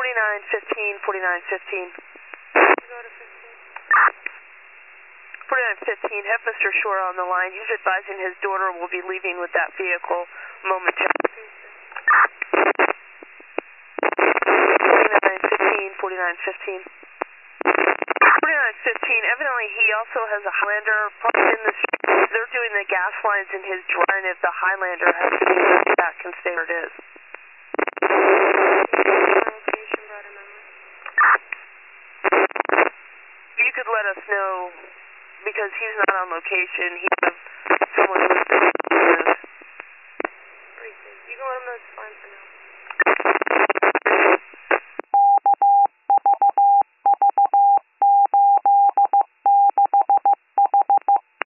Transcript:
4915, 4915. Go to 15. 4915, have Mr. Shore on the line. He's advising his daughter will be leaving with that vehicle momentarily. 4915, 4915. 4915, evidently he also has a Highlander parked in the street. They're doing the gas lines in his drive, and if the Highlander has to be moved, that can stay where it is. Location brought a number. You could let us know, because he's not on location. He has someone who's